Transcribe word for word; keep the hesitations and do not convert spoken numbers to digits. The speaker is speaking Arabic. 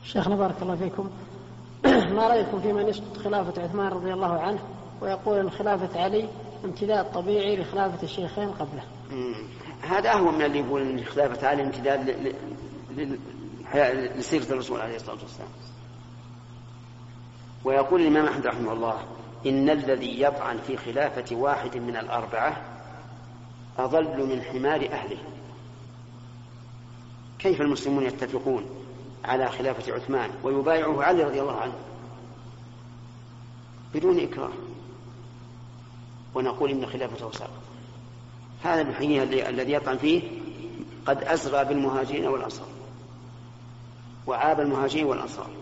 شيخنا بارك الله فيكم، ما رأيكم في من يسقط خلافة عثمان رضي الله عنه ويقول أن خلافة علي امتداد طبيعي لخلافة الشيخين قبله؟ هذا أهون من اللي يقول أن خلافة علي امتداد لسيرة الرسول عليه الصلاة والسلام. ويقول الإمام أحمد رحمه الله: إن الذي يطعن في خلافة واحد من الأربعة أضل من حمار أهله. كيف المسلمون يتفقون على خلافة عثمان ويبايعه علي رضي الله عنه بدون إكراه ونقول إن خلافته ساقطة؟ هذا الحين الذي يطعن فيه قد أسرى بالمهاجرين والأنصار وعاب المهاجرين والأنصار.